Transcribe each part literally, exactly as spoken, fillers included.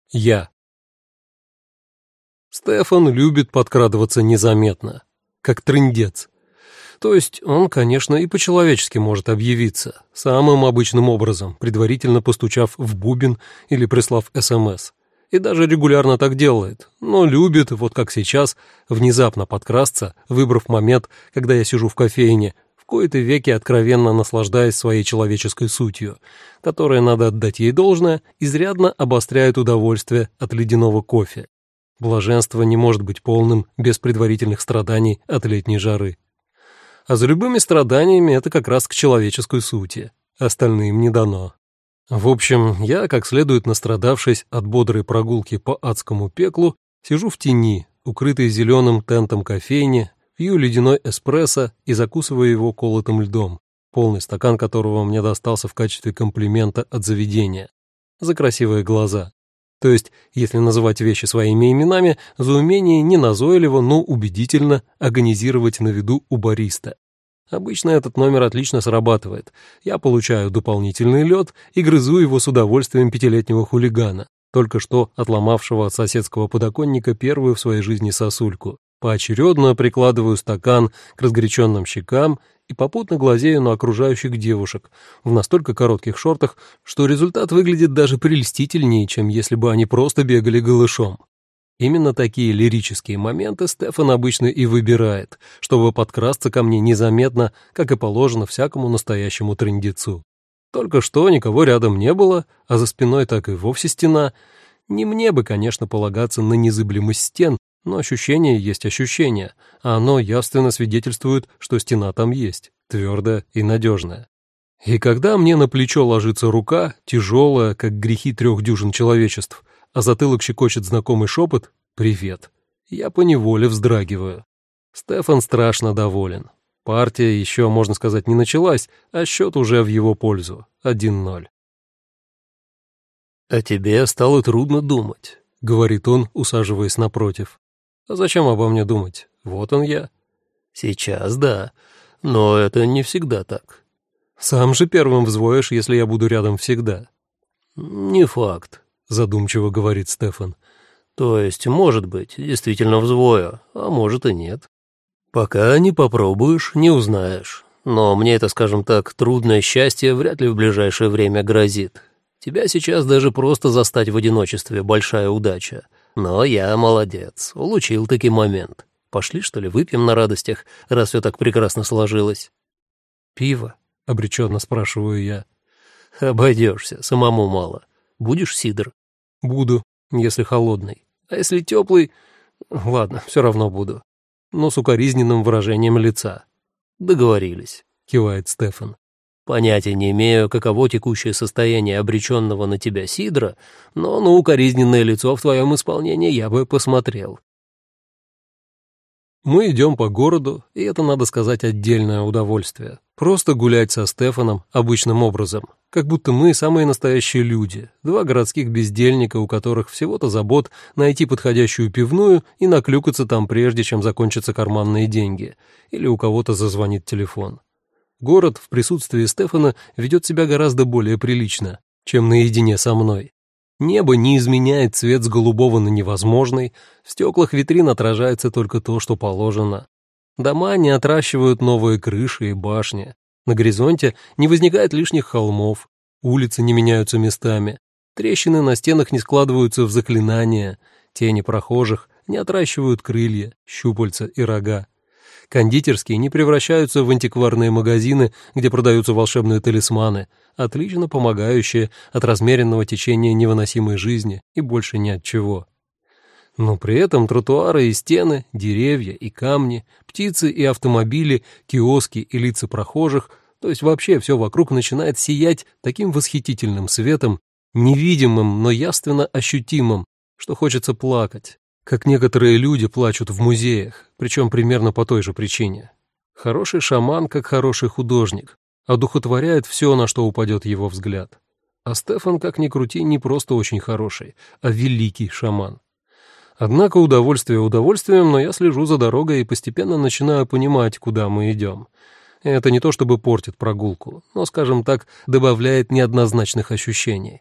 Я. Стефан любит подкрадываться незаметно, как трындец. То есть он, конечно, и по-человечески может объявиться, самым обычным образом, предварительно постучав в бубен или прислав СМС. И даже регулярно так делает, но любит, вот как сейчас, внезапно подкрасться, выбрав момент, когда я сижу в кофейне, в кои-то веки откровенно наслаждаясь своей человеческой сутью, которая, надо отдать ей должное, изрядно обостряет удовольствие от ледяного кофе. Блаженство не может быть полным без предварительных страданий от летней жары. А за любыми страданиями это как раз к человеческой сути, остальным не дано. В общем, я, как следует настрадавшись от бодрой прогулки по адскому пеклу, сижу в тени, укрытой зеленым тентом кофейни, пью ледяной эспрессо и закусываю его колотым льдом, полный стакан которого мне достался в качестве комплимента от заведения, за красивые глаза. То есть, если называть вещи своими именами, за умение не назойливо, но убедительно агонизировать на виду у бариста. Обычно этот номер отлично срабатывает. Я получаю дополнительный лед и грызу его с удовольствием пятилетнего хулигана, только что отломавшего от соседского подоконника первую в своей жизни сосульку. Поочередно прикладываю стакан к разгоряченным щекам и попутно глазею на окружающих девушек в настолько коротких шортах, что результат выглядит даже прельстительнее, чем если бы они просто бегали голышом. Именно такие лирические моменты Стефан обычно и выбирает, чтобы подкрасться ко мне незаметно, как и положено всякому настоящему трындецу. Только что никого рядом не было, а за спиной так и вовсе стена. Не мне бы, конечно, полагаться на незыблемость стен, но ощущение есть ощущение, а оно явственно свидетельствует, что стена там есть, твердая и надежная. И когда мне на плечо ложится рука, тяжелая, как грехи трех дюжин человечеств, а затылок щекочет знакомый шепот «Привет», я поневоле вздрагиваю. Стефан страшно доволен. Партия еще, можно сказать, не началась, а счет уже в его пользу — один ноль. «А тебе стало трудно думать», — говорит он, усаживаясь напротив. «А зачем обо мне думать? Вот он я». «Сейчас да, но это не всегда так». «Сам же первым взвоишь, если я буду рядом всегда». «Не факт», — задумчиво говорит Стефан. «То есть, может быть, действительно взвою, а может и нет. Пока не попробуешь, не узнаешь. Но мне это, скажем так, трудное счастье вряд ли в ближайшее время грозит. Тебя сейчас даже просто застать в одиночестве — большая удача. Но я молодец, улучил таки момент. Пошли, что ли, выпьем на радостях, раз все так прекрасно сложилось?» «Пиво?» — обреченно спрашиваю я. «Обойдешься, самому мало. Будешь сидр?» «Буду, если холодный. А если теплый? Ладно, все равно буду. Но с укоризненным выражением лица». «Договорились», — кивает Стефан. «Понятия не имею, каково текущее состояние обреченного на тебя сидра, но на укоризненное лицо в твоем исполнении я бы посмотрел». Мы идем по городу, и это, надо сказать, отдельное удовольствие. Просто гулять со Стефаном обычным образом, как будто мы самые настоящие люди, два городских бездельника, у которых всего-то забот найти подходящую пивную и наклюкаться там прежде, чем закончатся карманные деньги, или у кого-то зазвонит телефон. Город в присутствии Стефана ведет себя гораздо более прилично, чем наедине со мной. Небо не изменяет цвет с голубого на невозможный, в стеклах витрин отражается только то, что положено. Дома не отращивают новые крыши и башни, на горизонте не возникает лишних холмов, улицы не меняются местами, трещины на стенах не складываются в заклинания, тени прохожих не отращивают крылья, щупальца и рога. Кондитерские не превращаются в антикварные магазины, где продаются волшебные талисманы, отлично помогающие от размеренного течения невыносимой жизни и больше ни от чего. Но при этом тротуары и стены, деревья и камни, птицы и автомобили, киоски и лица прохожих, то есть вообще все вокруг начинает сиять таким восхитительным светом, невидимым, но явственно ощутимым, что хочется плакать. Как некоторые люди плачут в музеях, причем примерно по той же причине. Хороший шаман, как хороший художник, одухотворяет все, на что упадет его взгляд. А Стефан, как ни крути, не просто очень хороший, а великий шаман. Однако удовольствие удовольствием, но я слежу за дорогой и постепенно начинаю понимать, куда мы идем. Это не то чтобы портит прогулку, но, скажем так, добавляет неоднозначных ощущений.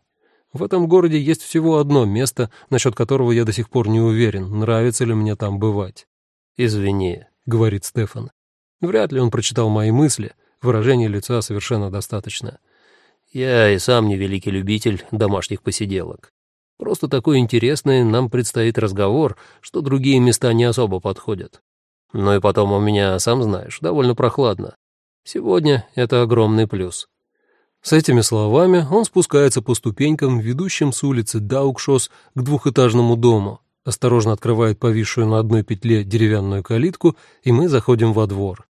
В этом городе есть всего одно место, насчет которого я до сих пор не уверен, нравится ли мне там бывать. «Извини», — говорит Стефан. Вряд ли он прочитал мои мысли, выражение лица совершенно достаточно. «Я и сам не великий любитель домашних посиделок. Просто такой интересный нам предстоит разговор, что другие места не особо подходят. Ну и потом у меня, сам знаешь, довольно прохладно. Сегодня это огромный плюс». С этими словами он спускается по ступенькам, ведущим с улицы Даукшос к двухэтажному дому, осторожно открывает повисшую на одной петле деревянную калитку, и мы заходим во двор.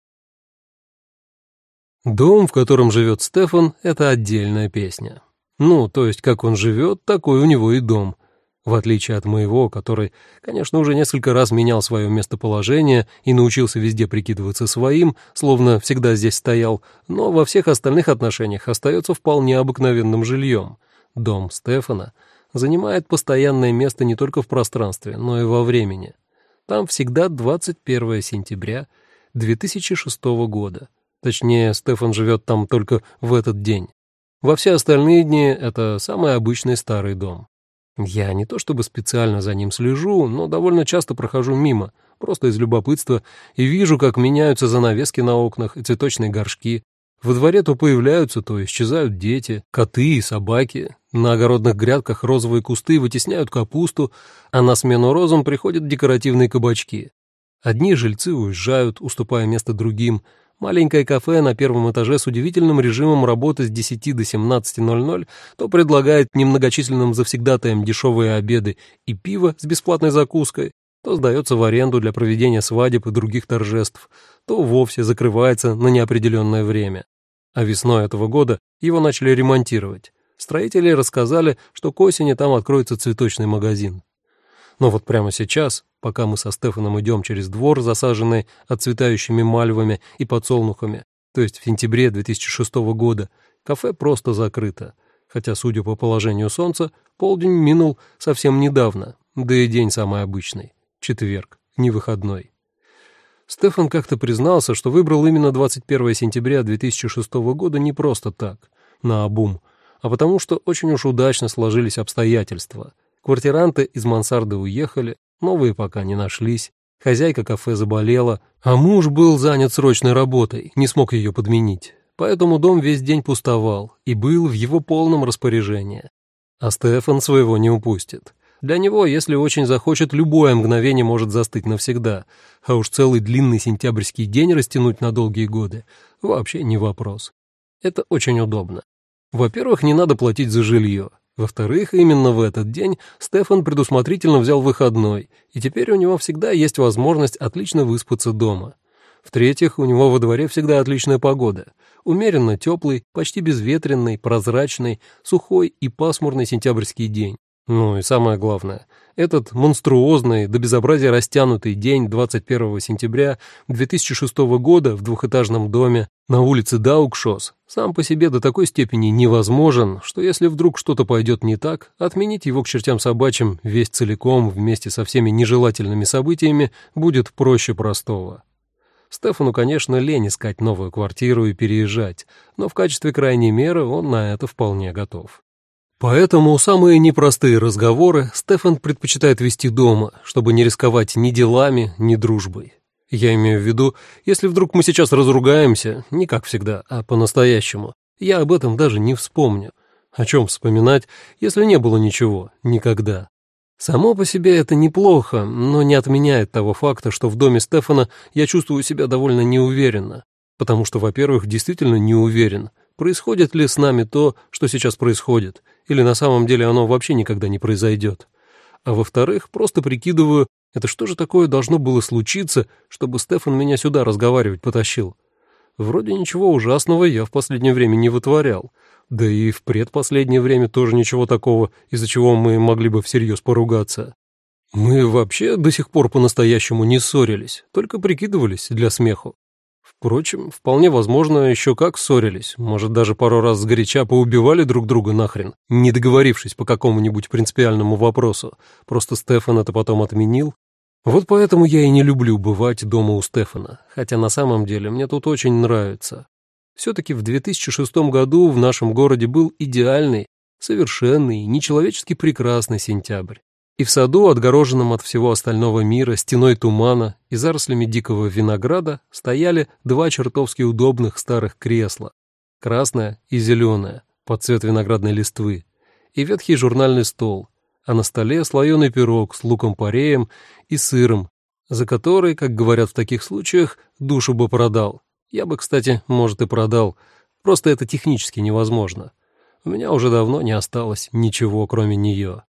Дом, в котором живет Стефан, — это отдельная песня. Ну, то есть, как он живет, такой у него и дом. В отличие от моего, который, конечно, уже несколько раз менял свое местоположение и научился везде прикидываться своим, словно всегда здесь стоял, но во всех остальных отношениях остается вполне обыкновенным жильем. Дом Стефана занимает постоянное место не только в пространстве, но и во времени. Там всегда двадцать первое сентября две тысячи шестого года. Точнее, Стефан живет там только в этот день. Во все остальные дни это самый обычный старый дом. Я не то чтобы специально за ним слежу, но довольно часто прохожу мимо, просто из любопытства, и вижу, как меняются занавески на окнах и цветочные горшки. Во дворе то появляются, то исчезают дети, коты и собаки. На огородных грядках розовые кусты вытесняют капусту, а на смену розам приходят декоративные кабачки. Одни жильцы уезжают, уступая место другим. Маленькое кафе на первом этаже с удивительным режимом работы с десяти до семнадцати ноль-ноль то предлагает немногочисленным завсегдатаям дешевые обеды и пиво с бесплатной закуской, то сдается в аренду для проведения свадеб и других торжеств, то вовсе закрывается на неопределенное время. А весной этого года его начали ремонтировать. Строители рассказали, что к осени там откроется цветочный магазин. Но вот прямо сейчас, пока мы со Стефаном идем через двор, засаженный отцветающими мальвами и подсолнухами, то есть в сентябре две тысячи шестого года, кафе просто закрыто, хотя, судя по положению солнца, полдень минул совсем недавно, да и день самый обычный — четверг, не выходной. Стефан как-то признался, что выбрал именно двадцать первое сентября две тысячи шестого года не просто так, наобум, а потому что очень уж удачно сложились обстоятельства. Квартиранты из мансарды уехали, новые пока не нашлись, хозяйка кафе заболела, а муж был занят срочной работой, не смог ее подменить. Поэтому дом весь день пустовал и был в его полном распоряжении. А Стефан своего не упустит. Для него, если очень захочет, любое мгновение может застыть навсегда, а уж целый длинный сентябрьский день растянуть на долгие годы — вообще не вопрос. Это очень удобно. Во-первых, не надо платить за жилье. Во-вторых, именно в этот день Стефан предусмотрительно взял выходной, и теперь у него всегда есть возможность отлично выспаться дома. В-третьих, у него во дворе всегда отличная погода. Умеренно теплый, почти безветренный, прозрачный, сухой и пасмурный сентябрьский день. Ну и самое главное, этот монструозный, до безобразия растянутый день двадцать первого сентября две тысячи шестого года в двухэтажном доме на улице Даукшос сам по себе до такой степени невозможен, что если вдруг что-то пойдет не так, отменить его к чертям собачьим весь целиком вместе со всеми нежелательными событиями будет проще простого. Стефану, конечно, лень искать новую квартиру и переезжать, но в качестве крайней меры он на это вполне готов. Поэтому самые непростые разговоры Стефан предпочитает вести дома, чтобы не рисковать ни делами, ни дружбой. Я имею в виду, если вдруг мы сейчас разругаемся, не как всегда, а по-настоящему, я об этом даже не вспомню. О чем вспоминать, если не было ничего, никогда? Само по себе это неплохо, но не отменяет того факта, что в доме Стефана я чувствую себя довольно неуверенно, потому что, во-первых, действительно не уверен, происходит ли с нами то, что сейчас происходит, или на самом деле оно вообще никогда не произойдет. А во-вторых, просто прикидываю, это что же такое должно было случиться, чтобы Стефан меня сюда разговаривать потащил. Вроде ничего ужасного я в последнее время не вытворял, да и в предпоследнее время тоже ничего такого, из-за чего мы могли бы всерьез поругаться. Мы вообще до сих пор по-настоящему не ссорились, только прикидывались для смеху. Впрочем, вполне возможно, еще как ссорились, может, даже пару раз сгоряча поубивали друг друга нахрен, не договорившись по какому-нибудь принципиальному вопросу, просто Стефан это потом отменил. Вот поэтому я и не люблю бывать дома у Стефана, хотя на самом деле мне тут очень нравится. Все-таки в две тысячи шестом году в нашем городе был идеальный, Совершенный, нечеловечески прекрасный сентябрь. И в саду, отгороженном от всего остального мира стеной тумана и зарослями дикого винограда, стояли два чертовски удобных старых кресла, красное и зеленое, под цвет виноградной листвы, и ветхий журнальный стол, а на столе слоеный пирог с луком-пореем и сыром, за который, как говорят в таких случаях, душу бы продал. Я бы, кстати, может, и продал, просто это технически невозможно. У меня уже давно не осталось ничего, кроме нее.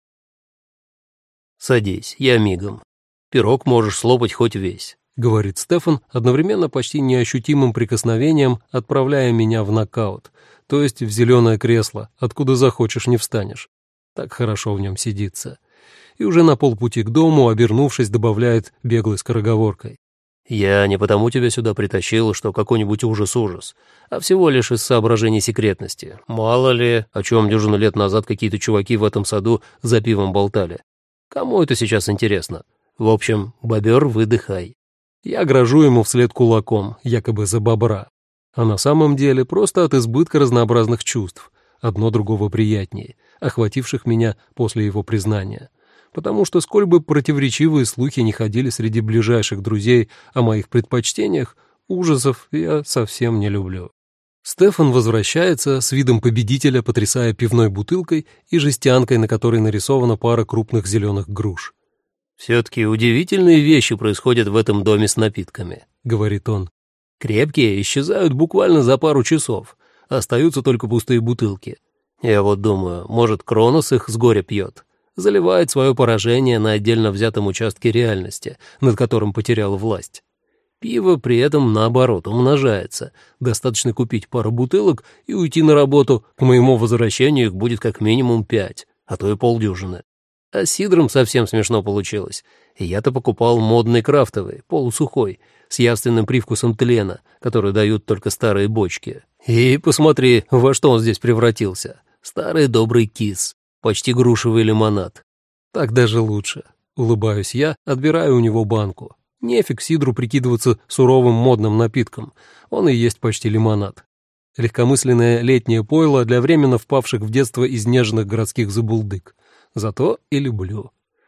«Садись, я мигом. Пирог можешь слопать хоть весь», — говорит Стефан, одновременно почти неощутимым прикосновением отправляя меня в нокаут, то есть в зеленое кресло, откуда захочешь не встанешь. Так хорошо в нем сидится. И уже на полпути к дому, обернувшись, добавляет беглой скороговоркой. «Я не потому тебя сюда притащил, что какой-нибудь ужас-ужас, а всего лишь из соображений секретности. Мало ли, о чем дюжину лет назад какие-то чуваки в этом саду за пивом болтали. Кому это сейчас интересно? В общем, бобер, выдыхай». Я грожу ему вслед кулаком, якобы за бобра. А на самом деле просто от избытка разнообразных чувств, одно другого приятнее, охвативших меня после его признания. Потому что сколь бы противоречивые слухи не ходили среди ближайших друзей о моих предпочтениях, ужасов я совсем не люблю. Стефан возвращается с видом победителя, потрясая пивной бутылкой и жестянкой, на которой нарисована пара крупных зеленых груш. «Все-таки удивительные вещи происходят в этом доме с напитками», — говорит он. «Крепкие исчезают буквально за пару часов, остаются только пустые бутылки. Я вот думаю, может, Кронос их с горя пьет, заливает свое поражение на отдельно взятом участке реальности, над которым потерял власть. Пиво при этом, наоборот, умножается. Достаточно купить пару бутылок и уйти на работу. К моему возвращению их будет как минимум пять, а то и полдюжины. А с сидром совсем смешно получилось. И я-то покупал модный крафтовый, полусухой, с явственным привкусом тлена, который дают только старые бочки. И посмотри, во что он здесь превратился. Старый добрый кис, почти грушевый лимонад. Так даже лучше. Улыбаюсь я, отбираю у него банку. Нефиг сидру прикидываться суровым модным напитком. Он и есть почти лимонад. Легкомысленное летнее пойло для временно впавших в детство изнеженных городских забулдык. Зато и люблю.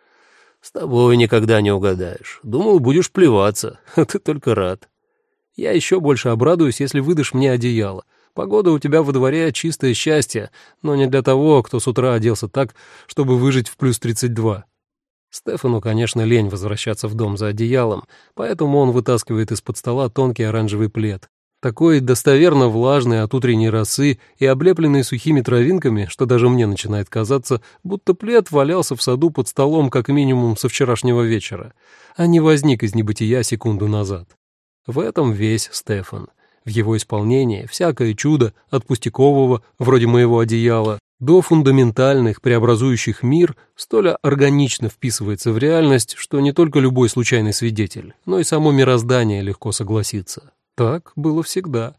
С тобой никогда не угадаешь. Думал, будешь плеваться, а ты только рад. Я еще больше обрадуюсь, если выдашь мне одеяло. Погода у тебя во дворе чистое счастье, но не для того, кто с утра оделся так, чтобы выжить в плюс тридцать два. Стефану, конечно, лень возвращаться в дом за одеялом, поэтому он вытаскивает из-под стола тонкий оранжевый плед. Такой достоверно влажный от утренней росы и облепленный сухими травинками, что даже мне начинает казаться, будто плед валялся в саду под столом как минимум со вчерашнего вечера, а не возник из небытия секунду назад. В этом весь Стефан. В его исполнении всякое чудо, от пустякового, вроде моего одеяла, до фундаментальных, преобразующих мир, столь органично вписывается в реальность, что не только любой случайный свидетель, но и само мироздание легко согласится. Так было всегда.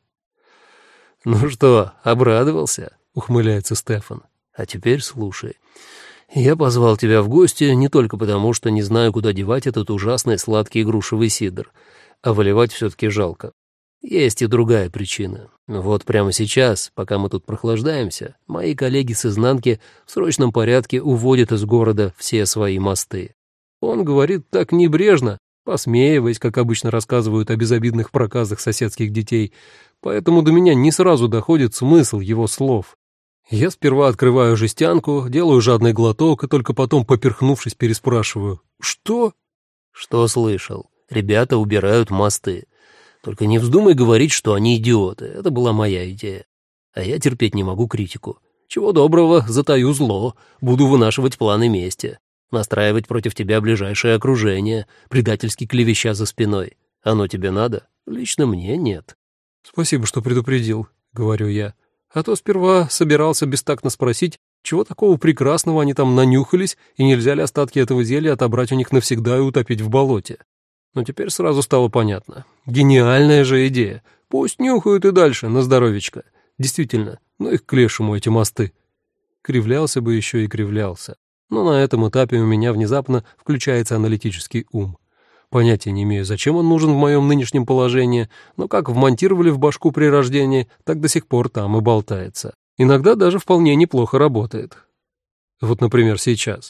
«Ну что, обрадовался?» — ухмыляется Стефан. «А теперь слушай. Я позвал тебя в гости не только потому, что не знаю, куда девать этот ужасный сладкий грушевый сидр, а выливать все-таки жалко. Есть и другая причина. Вот прямо сейчас, пока мы тут прохлаждаемся, мои коллеги с изнанки в срочном порядке уводят из города все свои мосты». Он говорит так небрежно, посмеиваясь, как обычно рассказывают о безобидных проказах соседских детей, поэтому до меня не сразу доходит смысл его слов. Я сперва открываю жестянку, делаю жадный глоток и только потом, поперхнувшись, переспрашиваю: «Что?» «Что слышал? Ребята убирают мосты. Только не вздумай говорить, что они идиоты. Это была моя идея. А я терпеть не могу критику. Чего доброго, затаю зло, буду вынашивать планы мести. Настраивать против тебя ближайшее окружение, предательски клевеща за спиной. Оно тебе надо? Лично мне нет». «Спасибо, что предупредил», — говорю я. А то сперва собирался бестактно спросить, чего такого прекрасного они там нанюхались, и нельзя ли остатки этого зелья отобрать у них навсегда и утопить в болоте. Но теперь сразу стало понятно. Гениальная же идея. Пусть нюхают и дальше, на здоровечко. Действительно, ну их к лешему эти мосты. Кривлялся бы еще и кривлялся. Но на этом этапе у меня внезапно включается аналитический ум. Понятия не имею, зачем он нужен в моем нынешнем положении, но как вмонтировали в башку при рождении, так до сих пор там и болтается. Иногда даже вполне неплохо работает. Вот, например, сейчас.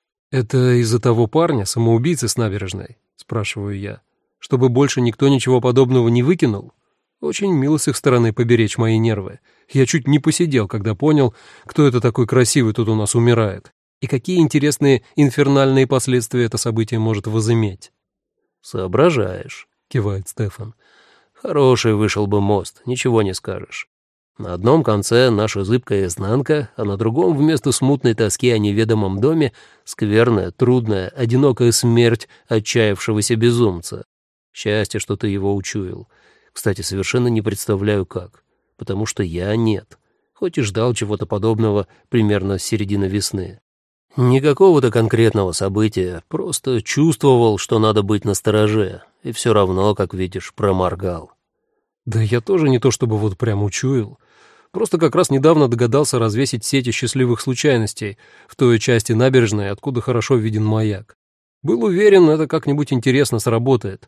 «Это из-за того парня, самоубийцы с набережной?» — спрашиваю я. «Чтобы больше никто ничего подобного не выкинул?» Очень мило с их стороны поберечь мои нервы. Я чуть не посидел, когда понял, кто это такой красивый тут у нас умирает, и какие интересные инфернальные последствия это событие может возыметь. «Соображаешь», — кивает Стефан. «Хороший вышел бы мост, ничего не скажешь. На одном конце наша зыбкая изнанка, а на другом вместо смутной тоски о неведомом доме скверная, трудная, одинокая смерть отчаявшегося безумца. Счастье, что ты его учуял. Кстати, совершенно не представляю как, потому что я нет, хоть и ждал чего-то подобного примерно с середины весны. Не какого-то конкретного события, просто чувствовал, что надо быть настороже, и все равно, как видишь, проморгал». Да я тоже не то чтобы вот прям учуял. Просто как раз недавно догадался развесить сети счастливых случайностей в той части набережной, откуда хорошо виден маяк. Был уверен, это как-нибудь интересно сработает.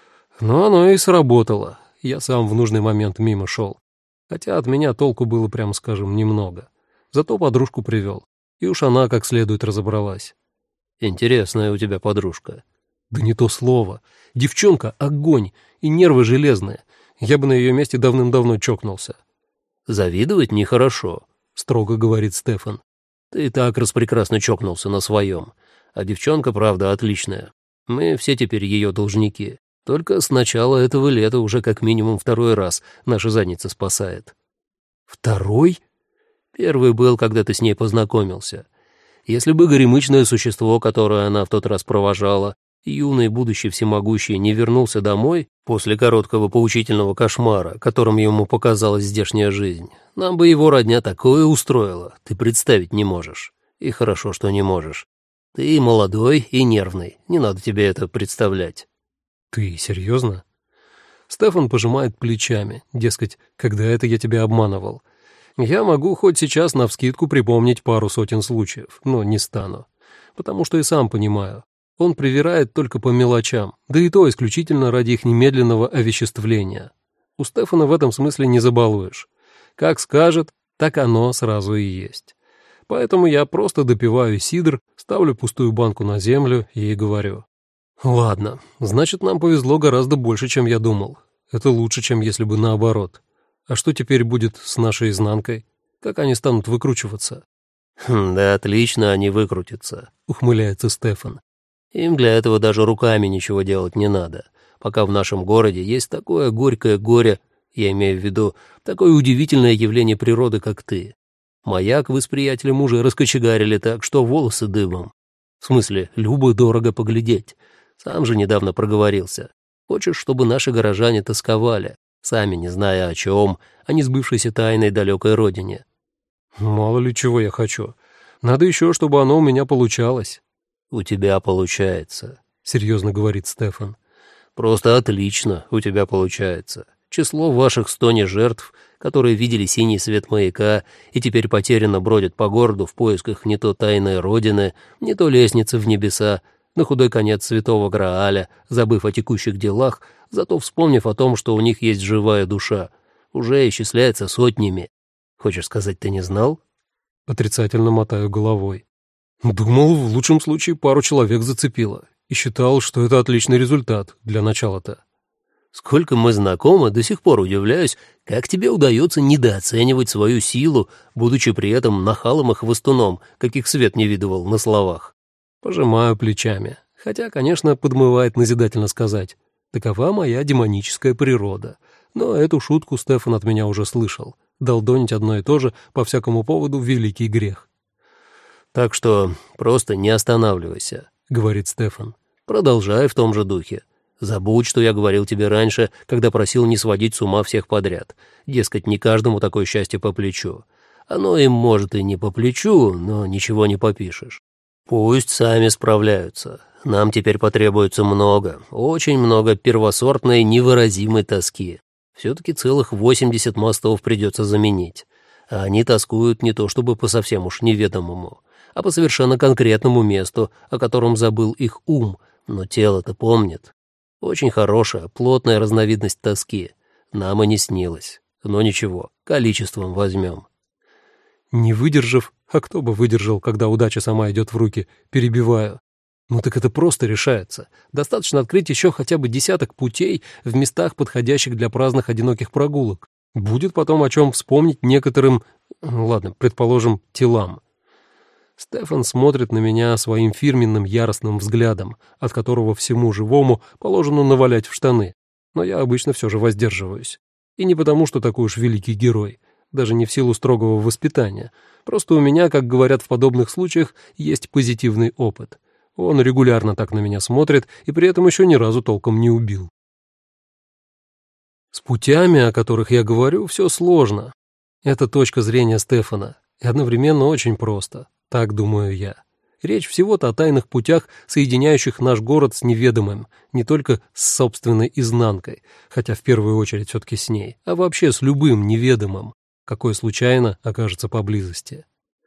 Но оно и сработало. Я сам в нужный момент мимо шел. Хотя от меня толку было, прямо скажем, немного. Зато подружку привел. И уж она как следует разобралась. «Интересная у тебя подружка». Да не то слово. Девчонка — огонь, и нервы железные. Я бы на ее месте давным-давно чокнулся. «Завидовать нехорошо», — строго говорит Стефан. «Ты и так распрекрасно чокнулся на своем. А девчонка, правда, отличная. Мы все теперь ее должники. Только с начала этого лета уже как минимум второй раз наша задница спасает». «Второй?» «Первый был, когда ты с ней познакомился. Если бы горемычное существо, которое она в тот раз провожала, юный будущий всемогущий, не вернулся домой после короткого поучительного кошмара, которым ему показалась здешняя жизнь, нам бы его родня такое устроила, ты представить не можешь. И хорошо, что не можешь. Ты молодой и нервный, не надо тебе это представлять». «Ты серьезно?» Стефан пожимает плечами, дескать, когда это я тебя обманывал. Я могу хоть сейчас навскидку припомнить пару сотен случаев, но не стану, потому что и сам понимаю. Он привирает только по мелочам, да и то исключительно ради их немедленного овеществления. У Стефана в этом смысле не забалуешь. Как скажет, так оно сразу и есть. Поэтому я просто допиваю сидр, ставлю пустую банку на землю и говорю: «Ладно, значит, нам повезло гораздо больше, чем я думал. Это лучше, чем если бы наоборот. А что теперь будет с нашей изнанкой? Как они станут выкручиваться?» «Хм, да отлично они выкрутятся», — ухмыляется Стефан. «Им для этого даже руками ничего делать не надо. Пока в нашем городе есть такое горькое горе, я имею в виду такое удивительное явление природы, как ты. Маяк вы с приятелем уже раскочегарили так, что волосы дымом. В смысле, любо-дорого поглядеть. Сам же недавно проговорился. Хочешь, чтобы наши горожане тосковали, сами не зная о чем, о несбывшейся тайной далекой родине?» «Мало ли чего я хочу. Надо еще, чтобы оно у меня получалось». «У тебя получается», — серьезно говорит Стефан. «Просто отлично у тебя получается. Число ваших стони жертв, которые видели синий свет маяка и теперь потерянно бродят по городу в поисках не то тайной родины, не то лестницы в небеса, на худой конец святого Грааля, забыв о текущих делах, зато вспомнив о том, что у них есть живая душа, уже исчисляется сотнями. Хочешь сказать, ты не знал?» Отрицательно мотаю головой. Думал, в лучшем случае пару человек зацепило, и считал, что это отличный результат для начала-то. «Сколько мы знакомы, до сих пор удивляюсь, как тебе удается недооценивать свою силу, будучи при этом нахалом и хвостуном, каких свет не видывал на словах». Пожимаю плечами, хотя, конечно, подмывает назидательно сказать: такова моя демоническая природа. Но эту шутку Стефан от меня уже слышал. Долдонить одно и то же по всякому поводу — великий грех. «Так что просто не останавливайся», — говорит Стефан. «Продолжай в том же духе. Забудь, что я говорил тебе раньше, когда просил не сводить с ума всех подряд. Дескать, не каждому такое счастье по плечу. Оно им, может, и не по плечу, но ничего не попишешь. Пусть сами справляются. Нам теперь потребуется много, очень много первосортной невыразимой тоски. Все-таки целых восемьдесят мостов придется заменить. А они тоскуют не то чтобы по совсем уж неведомому, а по совершенно конкретному месту, о котором забыл их ум, но тело-то помнит. Очень хорошая, плотная разновидность тоски. Нам и не снилось. Но ничего, количеством возьмем». Не выдержав, а кто бы выдержал, когда удача сама идет в руки, перебиваю. Ну так это просто решается. Достаточно открыть еще хотя бы десяток путей в местах, подходящих для праздных одиноких прогулок. Будет потом о чем вспомнить некоторым, ладно, предположим, телам. Стефан смотрит на меня своим фирменным яростным взглядом, от которого всему живому положено навалять в штаны. Но я обычно все же воздерживаюсь. И не потому, что такой уж великий герой, даже не в силу строгого воспитания. Просто у меня, как говорят в подобных случаях, есть позитивный опыт. Он регулярно так на меня смотрит и при этом еще ни разу толком не убил. С путями, о которых я говорю, все сложно. Это точка зрения Стефана, и одновременно очень просто, так думаю я. Речь всего-то о тайных путях, соединяющих наш город с неведомым, не только с собственной изнанкой, хотя в первую очередь все-таки с ней, а вообще с любым неведомым, какой случайно окажется поблизости.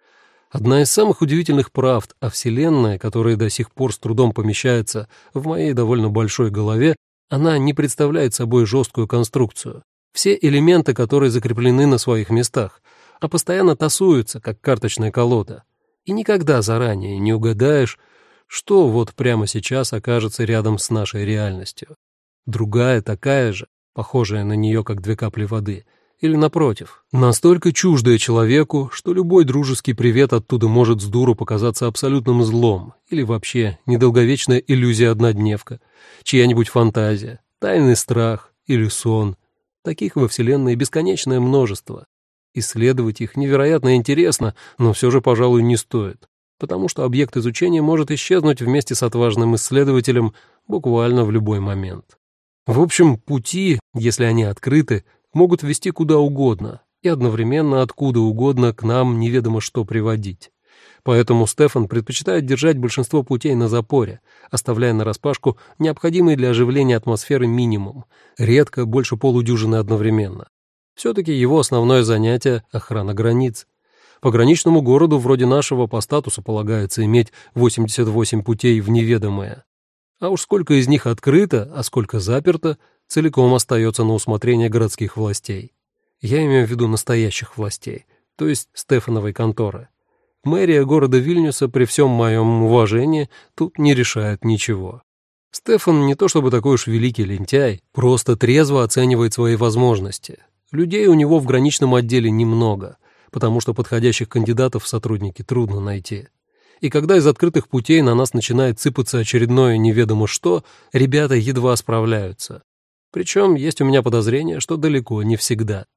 Одна из самых удивительных правд о Вселенной, которая до сих пор с трудом помещается в моей довольно большой голове, она не представляет собой жесткую конструкцию. Все элементы, которые закреплены на своих местах, а постоянно тасуются, как карточная колода. И никогда заранее не угадаешь, что вот прямо сейчас окажется рядом с нашей реальностью. Другая такая же, похожая на нее, как две капли воды, или, напротив, настолько чуждая человеку, что любой дружеский привет оттуда может с дуру показаться абсолютным злом, или вообще недолговечная иллюзия-однодневка, чья-нибудь фантазия, тайный страх или сон. Таких во Вселенной бесконечное множество. Исследовать их невероятно интересно, но все же, пожалуй, не стоит, потому что объект изучения может исчезнуть вместе с отважным исследователем буквально в любой момент. В общем, пути, если они открыты, могут вести куда угодно и одновременно откуда угодно к нам неведомо что приводить. Поэтому Стефан предпочитает держать большинство путей на запоре, оставляя нараспашку необходимый для оживления атмосферы минимум, редко больше полудюжины одновременно. Все-таки его основное занятие — охрана границ. Пограничному городу вроде нашего по статусу полагается иметь восемьдесят восемь путей в неведомое. А уж сколько из них открыто, а сколько заперто, целиком остается на усмотрение городских властей. Я имею в виду настоящих властей, то есть Стефановой конторы. Мэрия города Вильнюса при всем моем уважении тут не решает ничего. Стефан не то чтобы такой уж великий лентяй, просто трезво оценивает свои возможности. Людей у него в граничном отделе немного, потому что подходящих кандидатов в сотрудники трудно найти. И когда из открытых путей на нас начинает сыпаться очередное неведомо что, ребята едва справляются. Причем есть у меня подозрение, что далеко не всегда.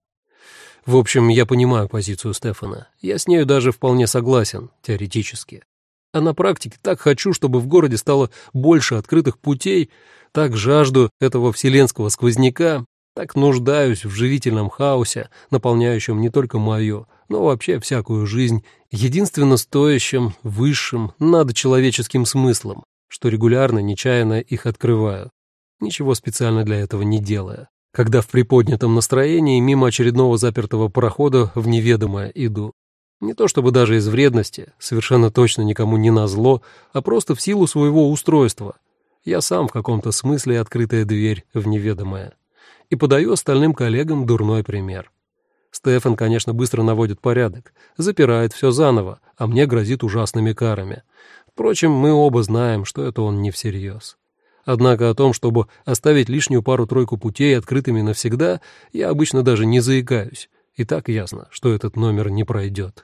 В общем, я понимаю позицию Стефана. Я с нею даже вполне согласен, теоретически. А на практике так хочу, чтобы в городе стало больше открытых путей, так жажду этого вселенского сквозняка, так нуждаюсь в живительном хаосе, наполняющем не только мое, но вообще всякую жизнь, единственно стоящим, высшим, надчеловеческим смыслом, что регулярно, нечаянно их открываю, ничего специально для этого не делая, когда в приподнятом настроении мимо очередного запертого прохода в неведомое иду. Не то чтобы даже из вредности, совершенно точно никому не назло, а просто в силу своего устройства. Я сам в каком-то смысле открытая дверь в неведомое. И подаю остальным коллегам дурной пример. Стефан, конечно, быстро наводит порядок, запирает все заново, а мне грозит ужасными карами. Впрочем, мы оба знаем, что это он не всерьез. Однако о том, чтобы оставить лишнюю пару-тройку путей открытыми навсегда, я обычно даже не заикаюсь. И так ясно, что этот номер не пройдет.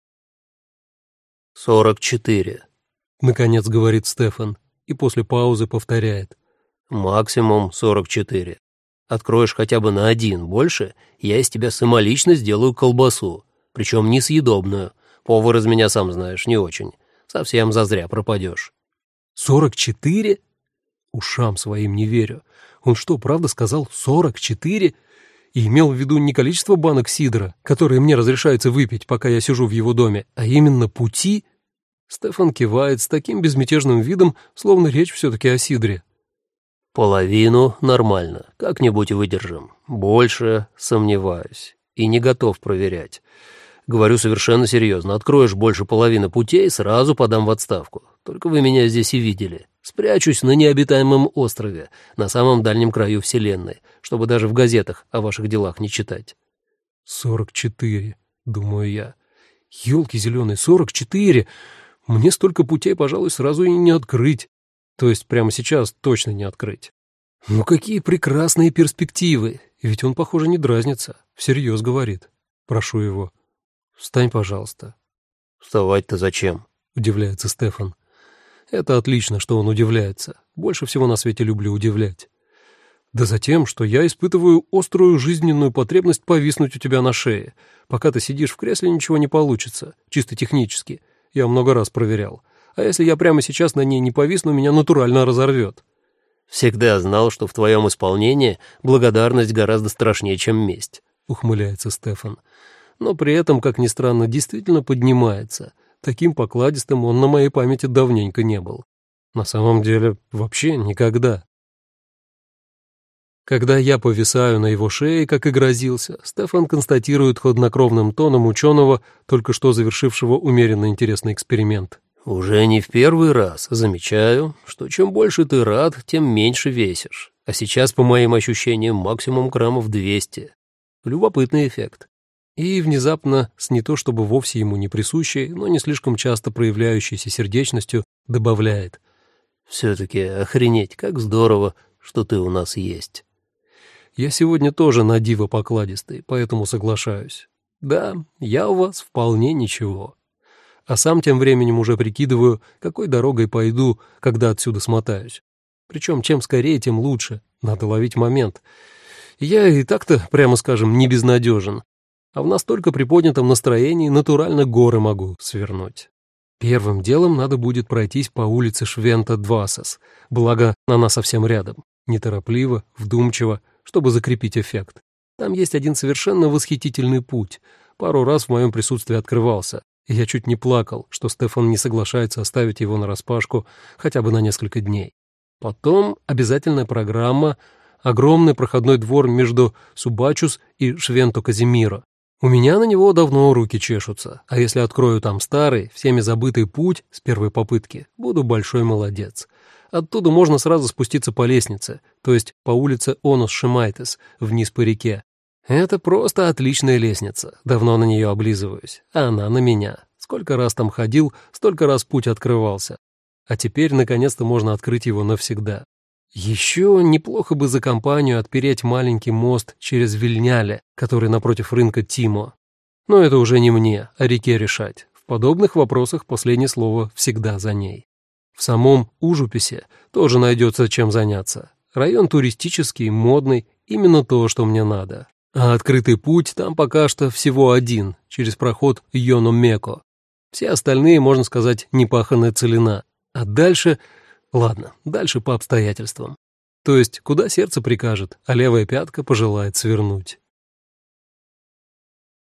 «Сорок четыре», — наконец говорит Стефан, и после паузы повторяет. «Максимум сорок четыре. Откроешь хотя бы на один больше, я из тебя самолично сделаю колбасу, причем несъедобную. Повар из меня, сам знаешь, не очень. Совсем зазря пропадешь». «Сорок четыре?» Ушам своим не верю. Он что, правда сказал сорок четыре? И имел в виду не количество банок сидра, которые мне разрешается выпить, пока я сижу в его доме, а именно пути? Стефан кивает с таким безмятежным видом, словно речь все-таки о сидре. «Половину нормально, как-нибудь выдержим. Больше сомневаюсь и не готов проверять. Говорю совершенно серьезно. Откроешь больше половины путей, сразу подам в отставку. Только вы меня здесь и видели. Спрячусь на необитаемом острове, на самом дальнем краю Вселенной, чтобы даже в газетах о ваших делах не читать». «Сорок четыре», — думаю я. Ёлки зеленые, сорок четыре! Мне столько путей, пожалуй, сразу и не открыть. То есть прямо сейчас точно не открыть. Ну какие прекрасные перспективы! Ведь он, похоже, не дразнится, всерьез говорит. Прошу его. Встань, пожалуйста. Вставать-то зачем? Удивляется Стефан. Это отлично, что он удивляется. Больше всего на свете люблю удивлять. Да затем, что я испытываю острую жизненную потребность повиснуть у тебя на шее. Пока ты сидишь в кресле, ничего не получится, чисто технически. Я много раз проверял. А если я прямо сейчас на ней не повисну, меня натурально разорвет. Всегда знал, что в твоем исполнении благодарность гораздо страшнее, чем месть, ухмыляется Стефан. Но при этом, как ни странно, действительно поднимается. Таким покладистым он на моей памяти давненько не был. На самом деле, вообще никогда. Когда я повисаю на его шее, как и грозился, Стефан констатирует хладнокровным тоном ученого, только что завершившего умеренно интересный эксперимент. «Уже не в первый раз замечаю, что чем больше ты рад, тем меньше весишь. А сейчас, по моим ощущениям, максимум граммов двести. Любопытный эффект». И внезапно, с не то чтобы вовсе ему не присущей, но не слишком часто проявляющейся сердечностью, добавляет. «Все-таки охренеть, как здорово, что ты у нас есть». Я сегодня тоже на диво покладистый, поэтому соглашаюсь. Да, я у вас вполне ничего. А сам тем временем уже прикидываю, какой дорогой пойду, когда отсюда смотаюсь. Причем чем скорее, тем лучше. Надо ловить момент. Я и так-то, прямо скажем, не безнадежен. А в настолько приподнятом настроении натурально горы могу свернуть. Первым делом надо будет пройтись по улице Швента-Двасес, благо она совсем рядом. Неторопливо, вдумчиво, чтобы закрепить эффект. Там есть один совершенно восхитительный путь. Пару раз в моем присутствии открывался, и я чуть не плакал, что Стефан не соглашается оставить его нараспашку хотя бы на несколько дней. Потом обязательная программа, огромный проходной двор между Субачус и Швенто-Казимиро. У меня на него давно руки чешутся, а если открою там старый, всеми забытый путь с первой попытки, буду большой молодец. Оттуда можно сразу спуститься по лестнице, то есть по улице Онос-Шимайтес, вниз по реке. Это просто отличная лестница, давно на нее облизываюсь, а она на меня. Сколько раз там ходил, столько раз путь открывался. А теперь, наконец-то, можно открыть его навсегда. Еще неплохо бы за компанию отпереть маленький мост через Вильняле, который напротив рынка Тимо. Но это уже не мне, а реке решать. В подобных вопросах последнее слово всегда за ней. В самом Ужуписе тоже найдется чем заняться. Район туристический, модный, именно то, что мне надо. А открытый путь там пока что всего один, через проход Йоно-Меко. Все остальные, можно сказать, непаханная целина. А дальше... Ладно, дальше по обстоятельствам. То есть, куда сердце прикажет, а левая пятка пожелает свернуть.